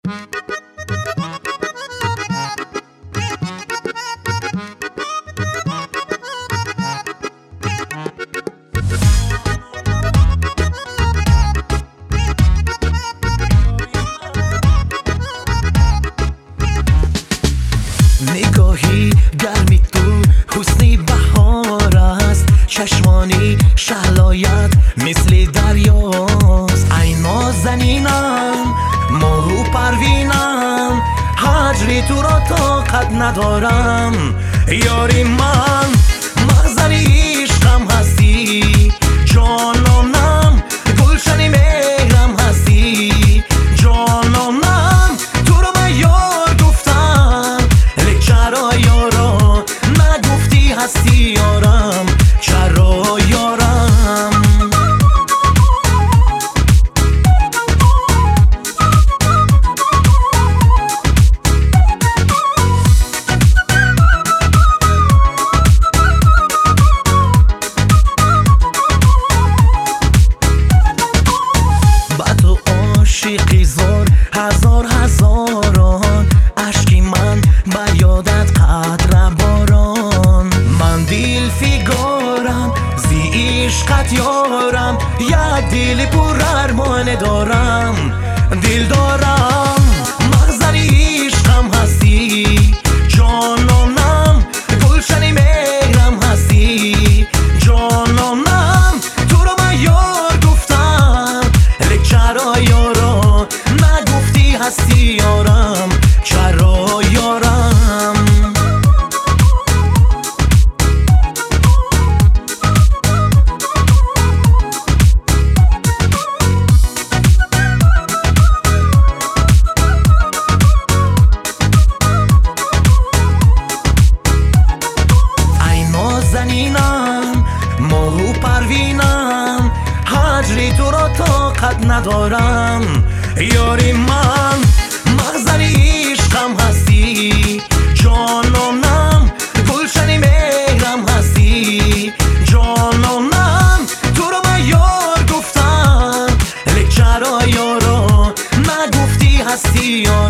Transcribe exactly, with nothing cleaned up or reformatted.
نگاهی گرمی تو حسنی بهار است، چشمانی شهلایت مثل دریاست. ای نازنینم ماهو پروینم، هجری تو را طاقت ندارم. یاری من محضر عشقم هستی، جانانم گلشن مهرم هستی. جانانم تو رو من یار گفتم، لیک چرا یارا نگفتی هستی یارم؟ چرا یارم؟ عاشقی زار هزار هزاران، اشکی من به یادت قطره باران. من دل فیگارم زی عشقت یارم، یک دل پر ارمان دارم. دل دارم محضر عشقم هستی، جانانم گلشن مهرم هستی. جانانم تو رو من یار گفتم، لیک چرا یارا نگفتی هستی یارم؟ چرا یارم؟ ای نازنینم ماهو پروینم، هجری تو را طاقت ندارم. یاری من محضر عشقم هستی، جانانم گلشن مهرم هستی. جانانم تو رو من یار گفتم، لیک چرا یارا نگفتی هستی یارم؟